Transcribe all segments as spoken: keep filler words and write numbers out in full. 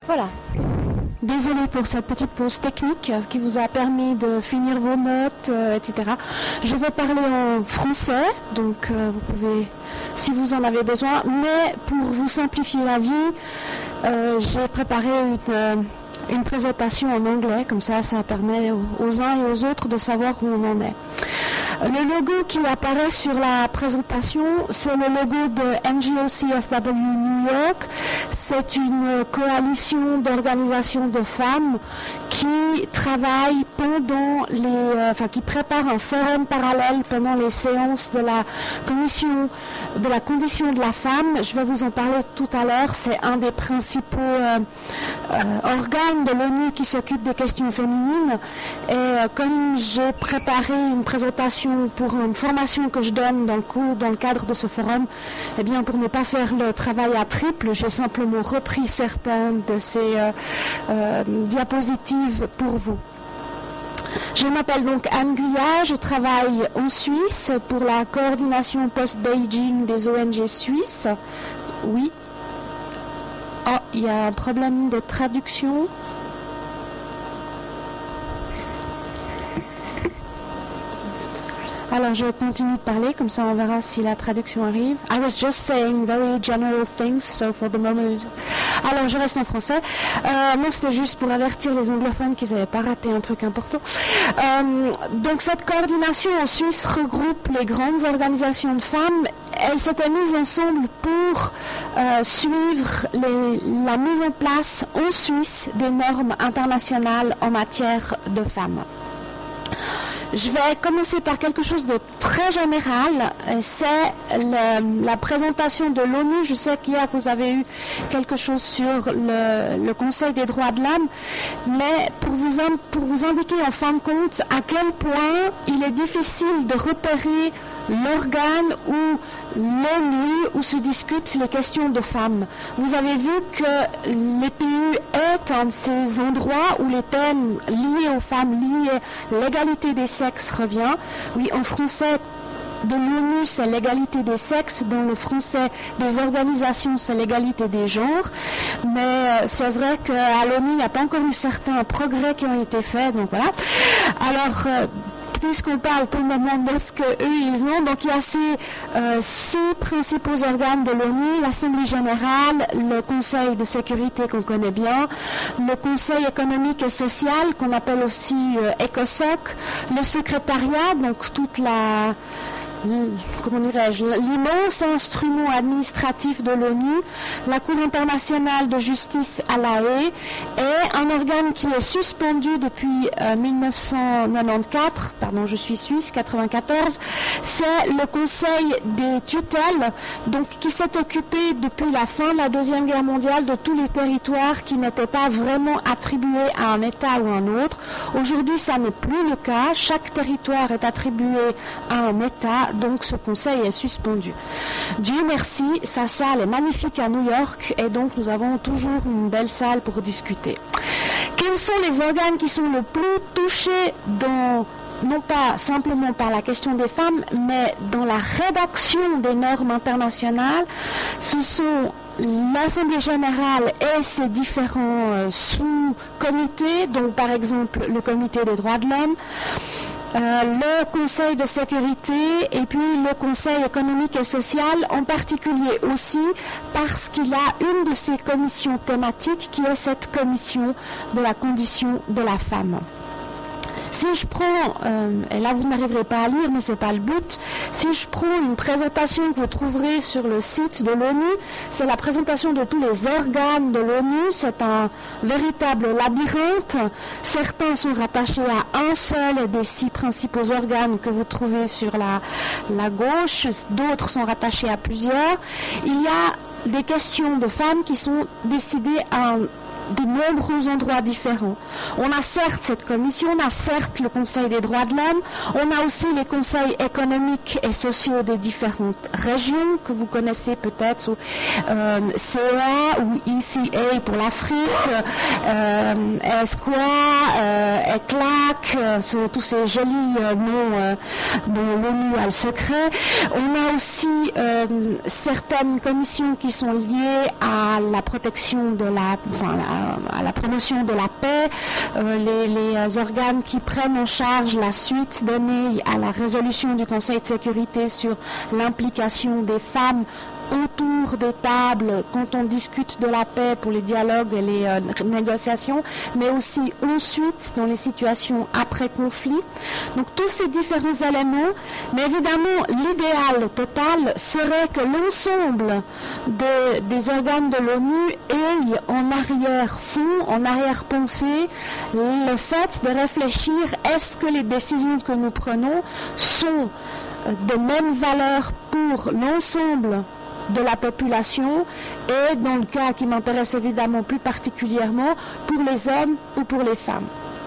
Voilà. Désolée pour cette petite pause technique qui vous a permis de finir vos notes, euh, et cetera. Je vais parler en français, donc euh, vous pouvez, si vous en avez besoin, mais pour vous simplifier la vie, euh, j'ai préparé une, euh, une présentation en anglais, comme ça, ça permet aux, aux uns et aux autres de savoir où on en est. Le logo qui apparaît sur la présentation, c'est le logo de N G O C S W New York. C'est une coalition d'organisations de femmes qui travaillent pendant les, euh, enfin qui prépare un forum parallèle pendant les séances de la commission de la condition de la femme. Je vais vous en parler tout à l'heure. C'est un des principaux euh, euh, organes de l'ONU qui s'occupe des questions féminines. Et euh, comme j'ai préparé une présentation pour une formation que je donne dans le cours, dans le cadre de ce forum, eh bien pour ne pas faire le travail à triple, j'ai simplement repris certaines de ces euh, euh, diapositives pour vous. Je m'appelle donc Anne Guyat, je travaille en Suisse pour la coordination post-Beijing des O N G suisses. Oui. Oh, il y a un problème de traduction. Alors je continue de parler, comme ça on verra si la traduction arrive. I was just saying very general things, so for the moment... Alors je reste en français. Euh, non, c'était juste pour avertir les anglophones qu'ils n'avaient pas raté un truc important. Euh, donc cette coordination en Suisse regroupe les grandes organisations de femmes. Elle s'était mise ensemble pour euh, suivre les, la mise en place en Suisse des normes internationales en matière de femmes. Je vais commencer par quelque chose de très général, c'est le, la présentation de l'ONU. Je sais qu'hier vous avez eu quelque chose sur le, le Conseil des droits de l'homme, mais pour vous, pour vous indiquer en fin de compte à quel point il est difficile de repérer l'organe où l'ONU où se discutent les questions de femmes. Vous avez vu que l'E P U est un de ces endroits où les thèmes liés aux femmes, liés à l'égalité des sexes revient. Oui, en français de l'ONU, c'est l'égalité des sexes. Dans le français des organisations, c'est l'égalité des genres. Mais euh, c'est vrai qu'à l'ONU, il n'y a pas encore eu certains progrès qui ont été faits. Donc voilà. Alors... Euh, puisqu'on parle pour le moment de ce qu'eux ils ont, donc il y a ces euh, six principaux organes de l'ONU, l'Assemblée générale, le Conseil de sécurité qu'on connaît bien, le Conseil économique et social qu'on appelle aussi euh, ECOSOC, le secrétariat, donc toute la... comment dirais-je, l'immense instrument administratif de l'ONU, la Cour internationale de justice à La Haye, et un organe qui est suspendu depuis euh, mille neuf cent quatre-vingt-quatorze, pardon, je suis suisse, quatre-vingt-quatorze, c'est le Conseil des tutelles, donc qui s'est occupé depuis la fin de la Deuxième Guerre mondiale de tous les territoires qui n'étaient pas vraiment attribués à un État ou un autre. Aujourd'hui, ça n'est plus le cas. Chaque territoire est attribué à un État. Donc ce conseil est suspendu. Dieu merci, sa salle est magnifique à New York et donc nous avons toujours une belle salle pour discuter. Quels sont les organes qui sont le plus touchés dans, non pas simplement par la question des femmes, mais dans la rédaction des normes internationales? Ce sont l'Assemblée générale et ses différents euh, sous-comités, donc par exemple le comité des droits de l'homme, Euh, le Conseil de sécurité et puis le Conseil économique et social en particulier aussi parce qu'il a une de ces commissions thématiques qui est cette commission de la condition de la femme. Si je prends, euh, et là vous n'arriverez pas à lire mais c'est pas le but, si je prends une présentation que vous trouverez sur le site de l'ONU, c'est la présentation de tous les organes de l'ONU, c'est un véritable labyrinthe. Certains sont rattachés à un seul des six principaux organes que vous trouvez sur la, la gauche, d'autres sont rattachés à plusieurs. Il y a des questions de femmes qui sont décidées à un de nombreux endroits différents. On a certes cette commission, on a certes le Conseil des droits de l'homme, on a aussi les conseils économiques et sociaux des différentes régions que vous connaissez peut-être, euh, C E A ou E C A pour l'Afrique, euh, ESCOA, euh, ECLAC, euh, tous ces jolis euh, noms euh, dont l'ONU a le secret. On a aussi euh, certaines commissions qui sont liées à la protection de la, enfin, la à la promotion de la paix, euh, les, les organes qui prennent en charge la suite donnée à la résolution du Conseil de sécurité sur l'implication des femmes autour des tables quand on discute de la paix pour les dialogues et les euh, négociations, mais aussi ensuite dans les situations après conflit. Donc tous ces différents éléments, mais évidemment l'idéal total serait que l'ensemble de, des organes de l'ONU ait en arrière-fond, en arrière-pensée, le fait de réfléchir est-ce que les décisions que nous prenons sont de même valeur pour l'ensemble de la population et dans le cas qui m'intéresse évidemment plus particulièrement pour les hommes ou pour les femmes.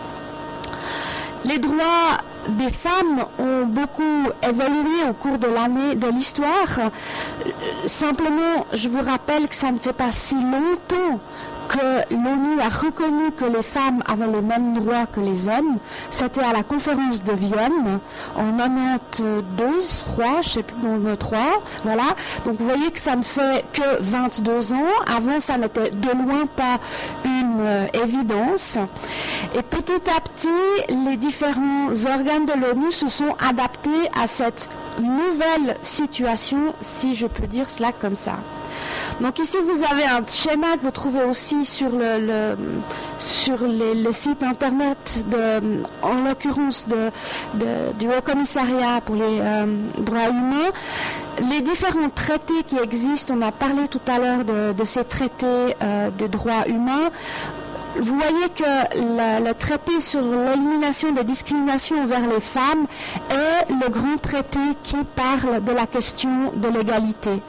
Les droits des femmes ont beaucoup évolué au cours de l'année, de l'histoire. Simplement, je vous rappelle que ça ne fait pas si longtemps que l'ONU a reconnu que les femmes avaient les mêmes droits que les hommes. C'était à la conférence de Vienne en quatre-vingt-douze, je crois, je ne sais plus, quatre-vingt-trois, voilà. Donc vous voyez que ça ne fait que vingt-deux ans. Avant, ça n'était de loin pas une euh, évidence. Et petit à petit, les différents organes de l'ONU se sont adaptés à cette nouvelle situation, si je peux dire cela comme ça. Donc ici vous avez un schéma que vous trouvez aussi sur le, le, sur les, le site internet, de, en l'occurrence de, de, du Haut Commissariat pour les euh, droits humains. Les différents traités qui existent, on a parlé tout à l'heure de, de ces traités euh, de droits humains. Vous voyez que le, le traité sur l'élimination des discriminations envers les femmes est le grand traité qui parle de la question de l'égalité.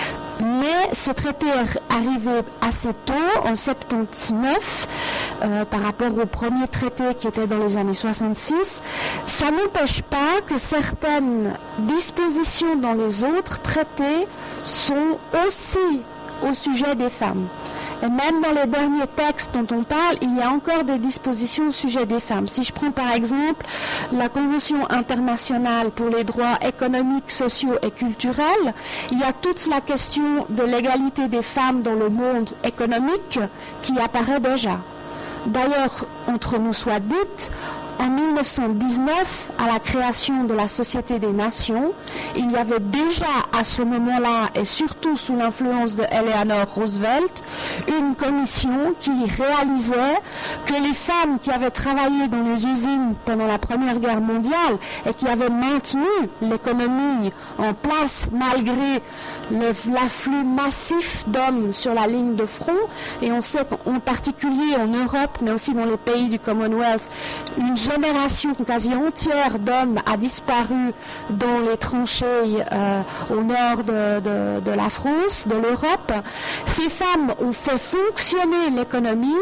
Mais ce traité est arrivé assez tôt, en soixante-dix-neuf, euh, par rapport au premier traité qui était dans les années soixante-six. Ça n'empêche pas que certaines dispositions dans les autres traités sont aussi au sujet des femmes. Et même dans les derniers textes dont on parle, il y a encore des dispositions au sujet des femmes. Si je prends par exemple la Convention internationale pour les droits économiques, sociaux et culturels, il y a toute la question de l'égalité des femmes dans le monde économique qui apparaît déjà. D'ailleurs, entre nous soit dit, en mille neuf cent dix-neuf, à la création de la Société des Nations, il y avait déjà à ce moment-là, et surtout sous l'influence de Eleanor Roosevelt, une commission qui réalisait que les femmes qui avaient travaillé dans les usines pendant la Première Guerre mondiale et qui avaient maintenu l'économie en place malgré le, l'afflux massif d'hommes sur la ligne de front, et on sait qu'en particulier en Europe, mais aussi dans les pays du Commonwealth, une génération quasi entière d'hommes a disparu dans les tranchées euh, au nord de, de, de la France, de l'Europe. Ces femmes ont fait fonctionner l'économie,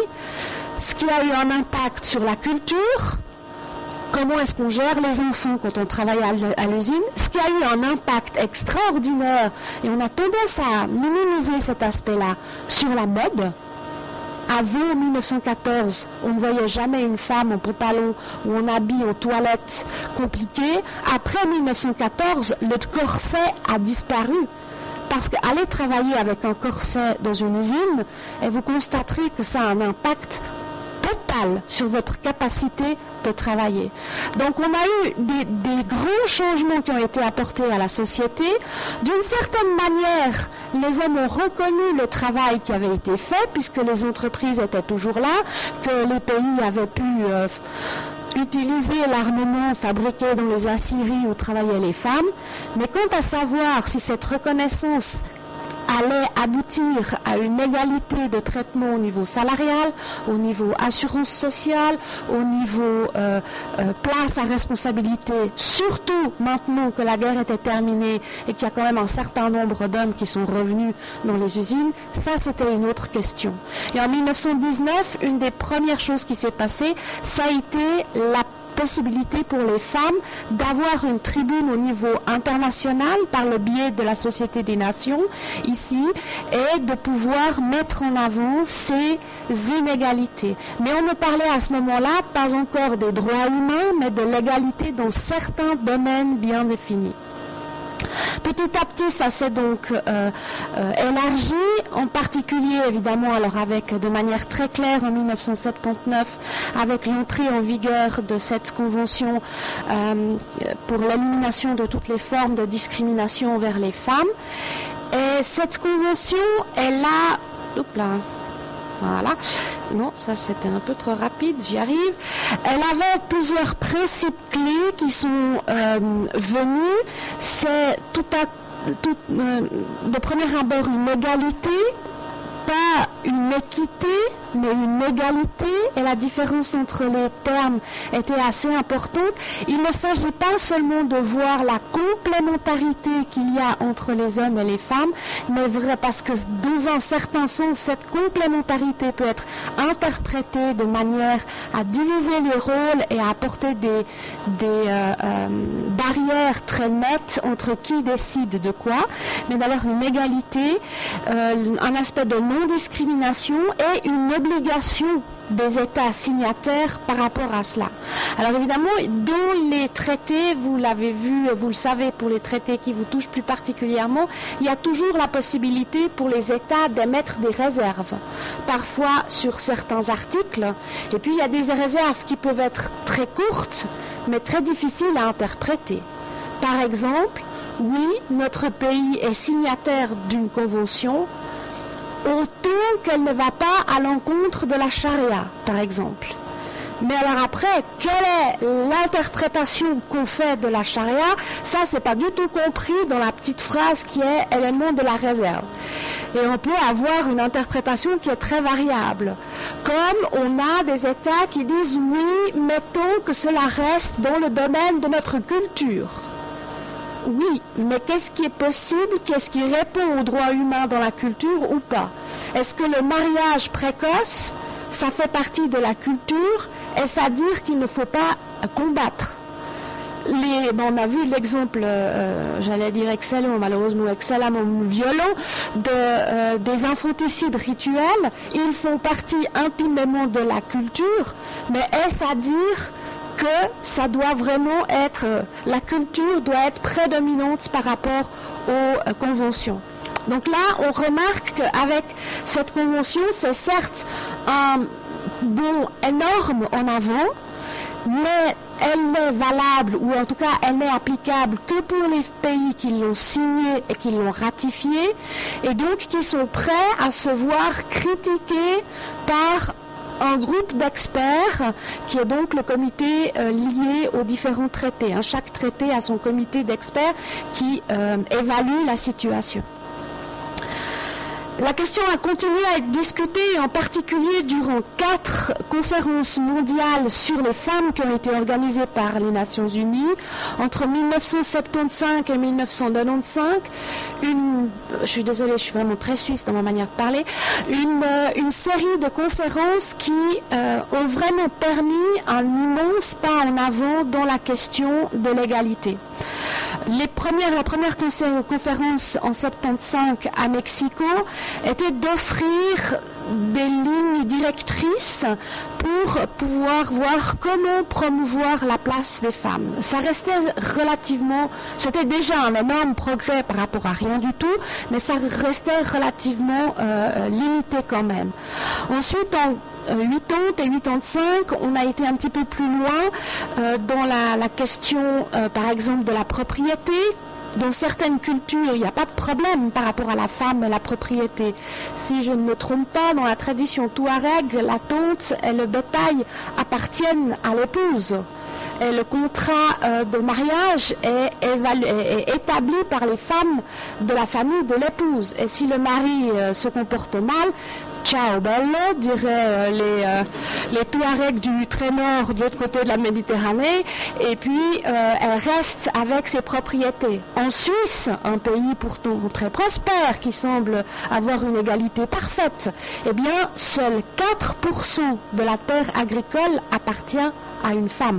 ce qui a eu un impact sur la culture. Comment est-ce qu'on gère les enfants quand on travaille à l'usine, ce qui a eu un impact extraordinaire, et on a tendance à minimiser cet aspect-là, sur la mode. Avant mille neuf cent quatorze, on ne voyait jamais une femme en pantalon ou en habit aux toilettes compliquées. Après mille neuf cent quatorze, le corset a disparu. Parce qu'aller travailler avec un corset dans une usine, et vous constaterez que ça a un impact total sur votre capacité de travailler. Donc on a eu des, des grands changements qui ont été apportés à la société. D'une certaine manière, les hommes ont reconnu le travail qui avait été fait, puisque les entreprises étaient toujours là, que les pays avaient pu euh, utiliser l'armement fabriqué dans les aciéries où travaillaient les femmes. Mais quant à savoir si cette reconnaissance allait aboutir à une égalité de traitement au niveau salarial, au niveau assurance sociale, au niveau euh, euh, place à responsabilité, surtout maintenant que la guerre était terminée et qu'il y a quand même un certain nombre d'hommes qui sont revenus dans les usines, ça c'était une autre question. Et en mille neuf cent dix-neuf, une des premières choses qui s'est passée, ça a été la possibilité pour les femmes d'avoir une tribune au niveau international par le biais de la Société des Nations ici, et de pouvoir mettre en avant ces inégalités. Mais on ne parlait à ce moment-là pas encore des droits humains, mais de l'égalité dans certains domaines bien définis. Petit à petit, ça s'est donc euh, euh, élargi, en particulier évidemment alors avec de manière très claire en mille neuf cent soixante-dix-neuf avec l'entrée en vigueur de cette convention euh, pour l'élimination de toutes les formes de discrimination envers les femmes. Et cette convention, elle a... Oups là. Voilà. Non, ça c'était un peu trop rapide, j'y arrive. Elle avait plusieurs principes clés qui sont euh, venus. C'est tout à tout, euh, de premier abord une égalité, pas une équité, mais une égalité, et la différence entre les termes était assez importante. Il ne s'agit pas seulement de voir la complémentarité qu'il y a entre les hommes et les femmes, mais vrai, parce que dans un certain sens, cette complémentarité peut être interprétée de manière à diviser les rôles et à apporter des, des euh, euh, barrières très nettes entre qui décide de quoi, mais d'avoir une égalité, euh, un aspect de non-discrimination et une obligation des États signataires par rapport à cela. Alors évidemment, dans les traités, vous l'avez vu, vous le savez, pour les traités qui vous touchent plus particulièrement, il y a toujours la possibilité pour les États d'émettre des réserves, parfois sur certains articles, et puis il y a des réserves qui peuvent être très courtes, mais très difficiles à interpréter. Par exemple, oui, notre pays est signataire d'une convention, autant qu'elle ne va pas à l'encontre de la charia, par exemple. Mais alors après, quelle est l'interprétation qu'on fait de la charia? Ça, c'est pas du tout compris dans la petite phrase qui est élément de la réserve. Et on peut avoir une interprétation qui est très variable. Comme on a des États qui disent oui, mettons que cela reste dans le domaine de notre culture. Oui, mais qu'est-ce qui est possible? Qu'est-ce qui répond aux droits humains dans la culture ou pas? Est-ce que le mariage précoce, ça fait partie de la culture? Est-ce à dire qu'il ne faut pas combattre? Les, bon, on a vu l'exemple, euh, j'allais dire excellent, malheureusement excellemment violent, de, euh, des infanticides rituels. Ils font partie intimement de la culture, mais est-ce à dire que ça doit vraiment être, la culture doit être prédominante par rapport aux euh, conventions. Donc là, on remarque qu'avec cette convention, c'est certes un bond énorme en avant, mais elle n'est valable, ou en tout cas elle n'est applicable que pour les pays qui l'ont signée et qui l'ont ratifiée, et donc qui sont prêts à se voir critiqués par un groupe d'experts qui est donc le comité euh, lié aux différents traités. Hein. Chaque traité a son comité d'experts qui euh, évalue la situation. La question a continué à être discutée, en particulier durant quatre conférences mondiales sur les femmes qui ont été organisées par les Nations Unies entre mille neuf cent soixante-quinze et mille neuf cent quatre-vingt-quinze. Une, je suis désolée, je suis vraiment très suisse dans ma manière de parler, une, une série de conférences qui euh, ont vraiment permis un immense pas en avant dans la question de l'égalité. Les premières, la première conférence en soixante-quinze à Mexico était d'offrir des lignes directrices pour pouvoir voir comment promouvoir la place des femmes. Ça restait relativement, c'était déjà un énorme progrès par rapport à rien du tout, mais ça restait relativement euh, limité quand même. Ensuite, en quatre-vingt et quatre-vingt-quinze, on a été un petit peu plus loin euh, dans la, la question, euh, par exemple, de la propriété. Dans certaines cultures, il n'y a pas de problème par rapport à la femme et la propriété. Si je ne me trompe pas, dans la tradition touareg, la tente et le bétail appartiennent à l'épouse. Et le contrat euh, de mariage est, évalu- est, est établi par les femmes de la famille de l'épouse. Et si le mari euh, se comporte mal, ciao bello, diraient euh, les, euh, les Touaregs du très nord, de l'autre côté de la Méditerranée, et puis euh, elle reste avec ses propriétés. En Suisse, un pays pourtant très prospère, qui semble avoir une égalité parfaite, eh bien, seuls quatre pour cent de la terre agricole appartient à une femme.